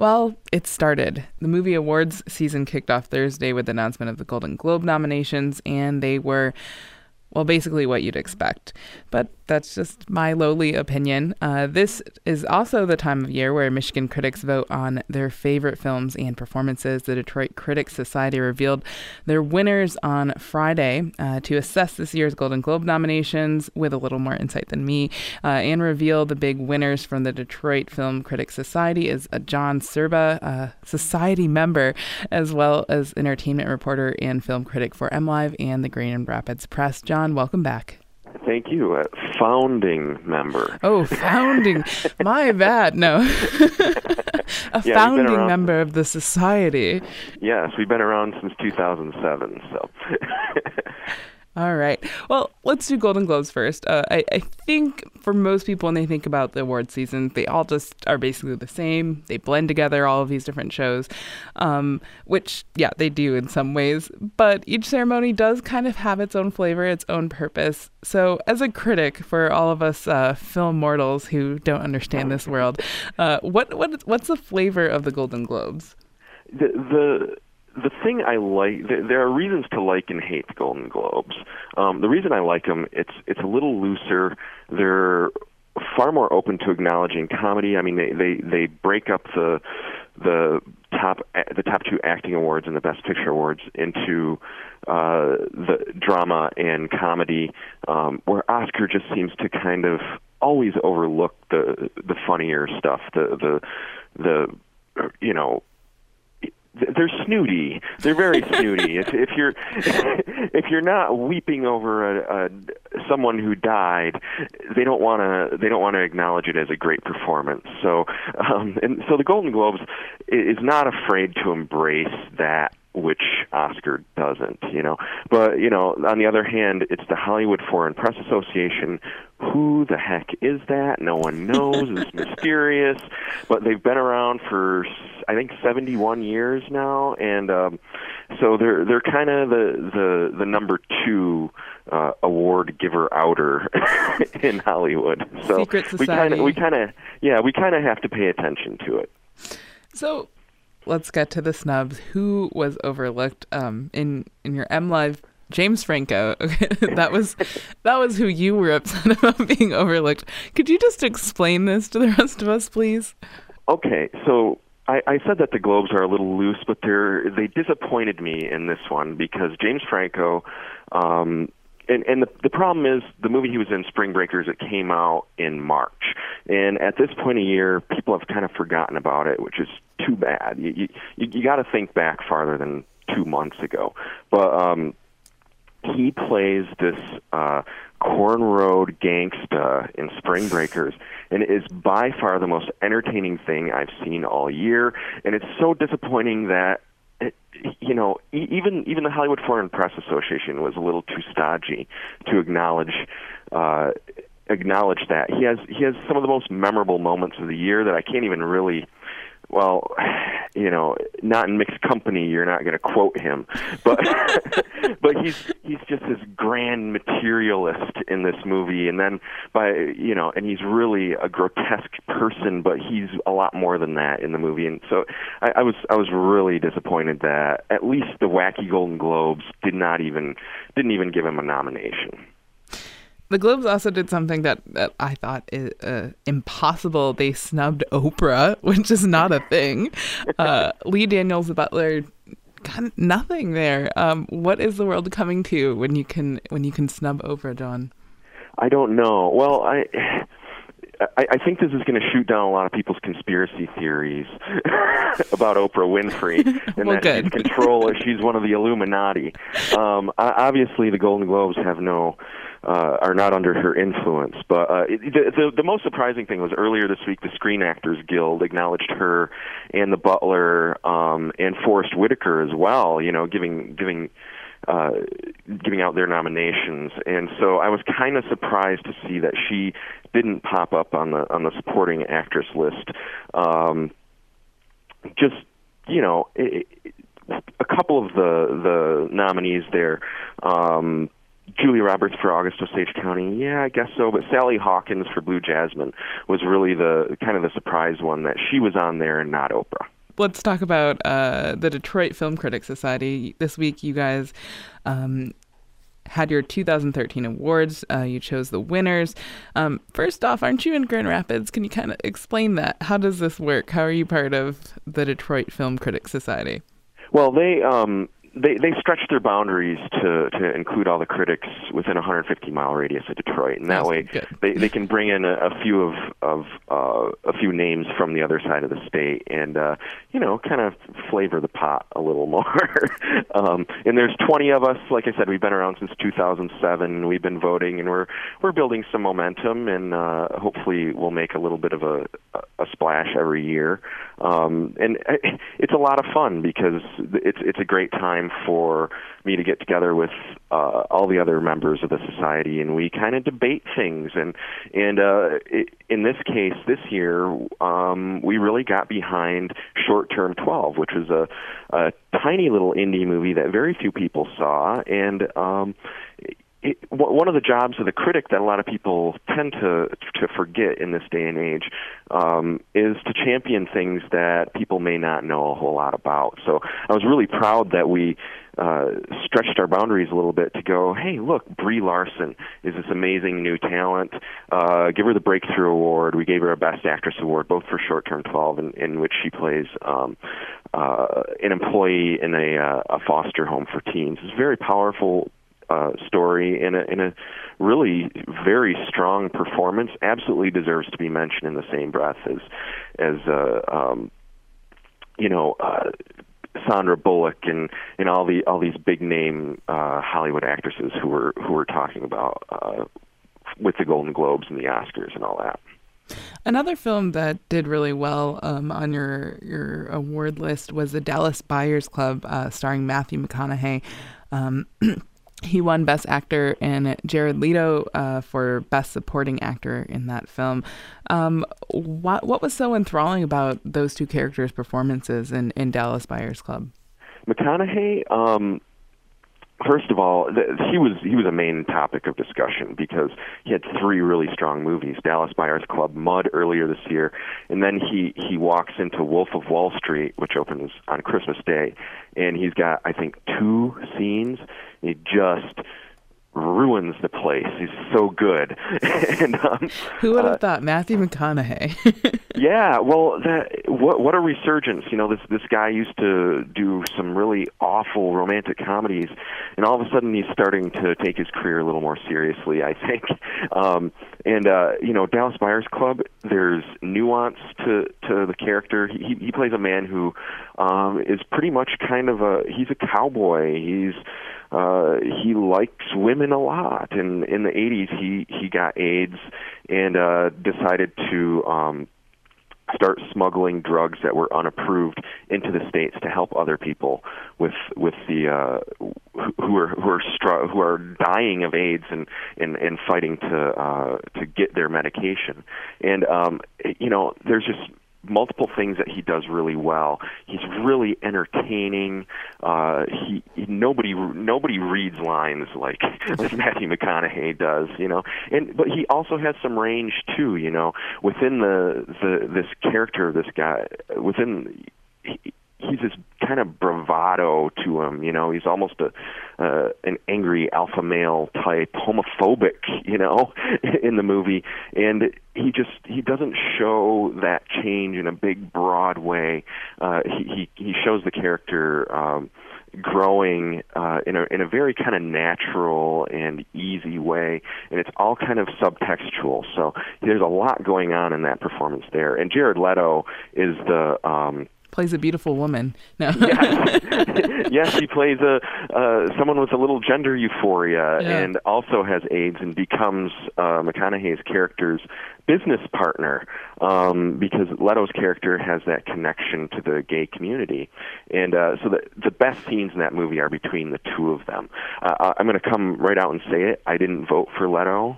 Well, it started. The movie awards season kicked off Thursday with the announcement of the Golden Globe nominations, and they were, well, basically what you'd expect. But that's just my lowly opinion. This is also the time of year where Michigan critics vote on their favorite films and performances. The Detroit Critics Society revealed their winners on Friday to assess this year's Golden Globe nominations with a little more insight than me, and reveal the big winners from the Detroit Film Critics Society is John Serba, a society member, as well as entertainment reporter and film critic for MLive and the Grand Rapids Press. John, welcome back. Thank you. Founding member. Oh, founding. My bad. No. Founding member of the society. Yes, we've been around since 2007. So. All right. Well, let's do Golden Globes first. I think for most people, when they think about the award season, they all just are basically the same. They blend together all of these different shows, which, yeah, they do in some ways. But each ceremony does kind of have its own flavor, its own purpose. So as a critic, for all of us film mortals who don't understand this world, what's the flavor of the Golden Globes? The thing I like, there are reasons to like and hate the Golden Globes. The reason I like them, it's a little looser. They're far more open to acknowledging comedy. I mean, they break up the top two acting awards and the Best Picture awards into the drama and comedy, where Oscar just seems to kind of always overlook the funnier stuff. The you know. They're snooty. They're very snooty. If you're not weeping over someone who died, they don't want to acknowledge it as a great performance. So the Golden Globes is not afraid to embrace that which Oscar doesn't, But, on the other hand, it's the Hollywood Foreign Press Association. Who the heck is that? No one knows. It's mysterious. But they've been around for, I think, 71 years now, and so they're kind of the number two award giver outer in Hollywood. So secret society. we kind of have to pay attention to it. So let's get to the snubs. Who was overlooked in your MLive? James Franco. that was who you were upset about being overlooked. Could you just explain this to the rest of us, please? Okay, so I said that the Globes are a little loose, but they disappointed me in this one because James Franco, and the problem is the movie he was in, Spring Breakers, it came out in March, and at this point of year, people have kind of forgotten about it, which is too bad. You got to think back farther than 2 months ago, but he plays this cornrowed gangsta in Spring Breakers, and it is by far the most entertaining thing I've seen all year. And it's so disappointing that even the Hollywood Foreign Press Association was a little too stodgy to acknowledge that he has some of the most memorable moments of the year that I can't even really. Well, not in mixed company, you're not going to quote him, but but he's just this grand materialist in this movie, and then and he's really a grotesque person, but he's a lot more than that in the movie, and so I was really disappointed that at least the wacky Golden Globes didn't even give him a nomination. The Globes also did something that I thought is impossible. They snubbed Oprah, which is not a thing. Lee Daniels, the Butler, got nothing there. What is the world coming to when you can snub Oprah, John? I don't know. Well, I think this is going to shoot down a lot of people's conspiracy theories about Oprah Winfrey and well, that she's one of the Illuminati. Obviously, the Golden Globes are not under her influence. But the most surprising thing was earlier this week, the Screen Actors Guild acknowledged her and the Butler and Forrest Whitaker as well. Giving out their nominations, and so I was kind of surprised to see that she didn't pop up on the supporting actress list. A couple of the nominees there. Julia Roberts for August Osage County, yeah, I guess so. But Sally Hawkins for Blue Jasmine was really the kind of the surprise one that she was on there and not Oprah. Let's talk about the Detroit Film Critics Society. This week, you guys had your 2013 awards. You chose the winners. First off, aren't you in Grand Rapids? Can you kind of explain that? How does this work? How are you part of the Detroit Film Critics Society? Well, they stretched their boundaries to include all the critics within a 150-mile radius of Detroit, and that way they can bring in a few names from the other side of the state, and kind of flavor the pot a little more. And there's 20 of us. Like I said, we've been around since 2007. We've been voting, and we're building some momentum, and hopefully we'll make a little bit of a splash every year. And it's a lot of fun because it's a great time for me to get together with all the other members of the society, and we kind of debate things. And in this case, this year, we really got behind Short Term 12, which was a tiny little indie movie that very few people saw. And one of the jobs of the critic that a lot of people tend to forget in this day and age is to champion things that people may not know a whole lot about. So I was really proud that we stretched our boundaries a little bit to go, hey, look, Brie Larson is this amazing new talent. Give her the Breakthrough Award. We gave her a Best Actress Award, both for Short Term 12, in which she plays an employee in a foster home for teens. It's a very powerful story in a really very strong performance. Absolutely deserves to be mentioned in the same breath as Sandra Bullock and all these big name Hollywood actresses who we're talking about with the Golden Globes and the Oscars and all that. Another film that did really well on your award list was The Dallas Buyers Club, starring Matthew McConaughey. He won Best Actor and Jared Leto for Best Supporting Actor in that film. What was so enthralling about those two characters' performances in Dallas Buyers Club? McConaughey, first of all, he was a main topic of discussion because he had three really strong movies: Dallas Buyers Club, Mud earlier this year, and then he walks into Wolf of Wall Street, which opens on Christmas Day, and he's got, I think, 2 scenes. He just ruins the place. He's so good. And who would have thought? Matthew McConaughey. Yeah, well, what a resurgence. This guy used to do some really awful romantic comedies, and all of a sudden he's starting to take his career a little more seriously, I think. Dallas Buyers Club, there's nuance to the character. He plays a man who is pretty much he's a cowboy. He likes women a lot, and in the 80s he got AIDS and decided to start smuggling drugs that were unapproved into the States to help other people with the who are dying of AIDS and fighting to get their medication. And there's just multiple things that he does really well. He's really entertaining. Nobody reads lines like Matthew McConaughey does, but he also has some range too, within this character of this guy. He's this kind of bravado to him, he's almost an angry alpha male type, homophobic, in the movie, and he doesn't show that change in a big broad way. He shows the character growing in a very kind of natural and easy way, and it's all kind of subtextual. So there's a lot going on in that performance there. And Jared Leto is plays a beautiful woman. No. Yes, he plays someone with a little gender euphoria, and also has AIDS and becomes McConaughey's character's business partner, because Leto's character has that connection to the gay community. And so the best scenes in that movie are between the two of them. I'm going to come right out and say it. I didn't vote for Leto.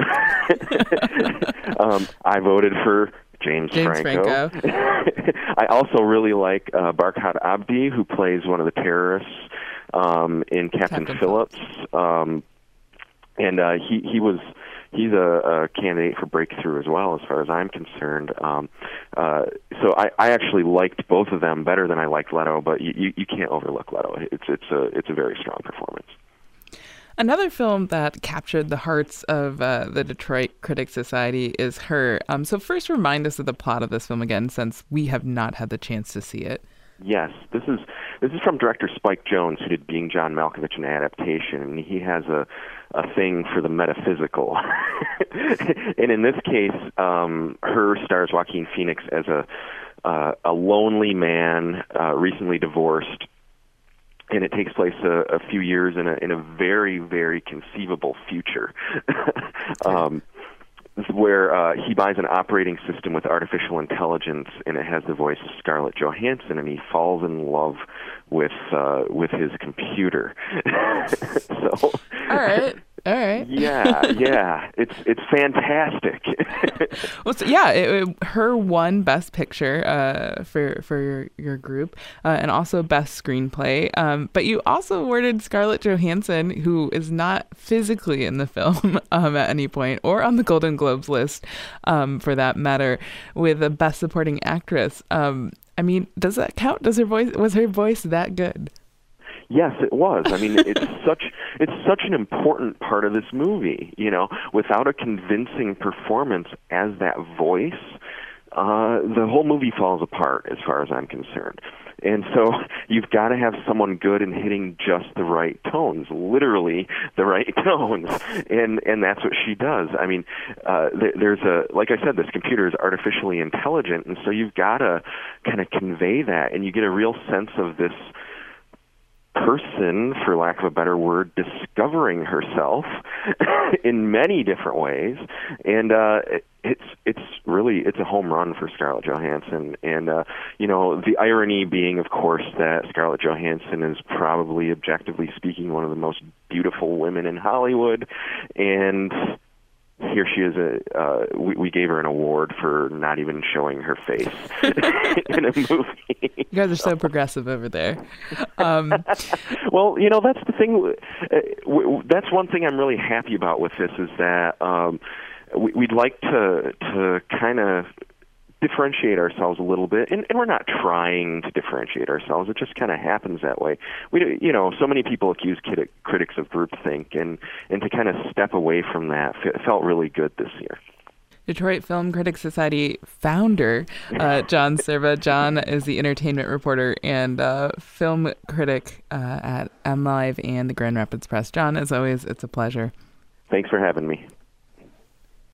I voted for James Franco. I also really like Barkhad Abdi, who plays one of the terrorists in Captain Phillips. and he's a candidate for breakthrough as well, as far as I'm concerned. So I actually liked both of them better than I liked Leto, but you can't overlook Leto. It's a very strong performance. Another film that captured the hearts of the Detroit Critics Society is Her. So first, remind us of the plot of this film again, since we have not had the chance to see it. Yes, this is from director Spike Jonze, who did Being John Malkovich, an adaptation, and he has a thing for the metaphysical. And in this case, Her stars Joaquin Phoenix as a lonely man, recently divorced. And it takes place a few years in a very, very conceivable future, where he buys an operating system with artificial intelligence, and it has the voice of Scarlett Johansson, and he falls in love with his computer. So, all right. Yeah, it's fantastic. Well, so, Her won Best Picture for your group, and also Best Screenplay. But you also awarded Scarlett Johansson, who is not physically in the film at any point, or on the Golden Globes list, for that matter, with a Best Supporting Actress. I mean, does that count? Was her voice that good? Yes, it was. I mean, it's such an important part of this movie. You know, without a convincing performance as that voice, the whole movie falls apart, as far as I'm concerned. And so you've got to have someone good and hitting just the right tones, literally the right tones, and that's what she does. I mean, there's like I said, this computer is artificially intelligent, and so you've got to kind of convey that, and you get a real sense of this person, for lack of a better word, discovering herself in many different ways, and it's a home run for Scarlett Johansson. And the irony being, of course, that Scarlett Johansson is probably, objectively speaking, one of the most beautiful women in Hollywood, and here she is. We gave her an award for not even showing her face in a movie. You guys are so progressive over there. Well, that's the thing. That's one thing I'm really happy about with this, is that we'd like to kind of differentiate ourselves a little bit, and we're not trying to differentiate ourselves. It just kind of happens that way. So many people accuse critics of groupthink, and to kind of step away from that felt really good this year. Detroit Film Critics Society founder John Cerva. John is the entertainment reporter and film critic at MLive and the Grand Rapids Press. John, as always, it's a pleasure. Thanks for having me.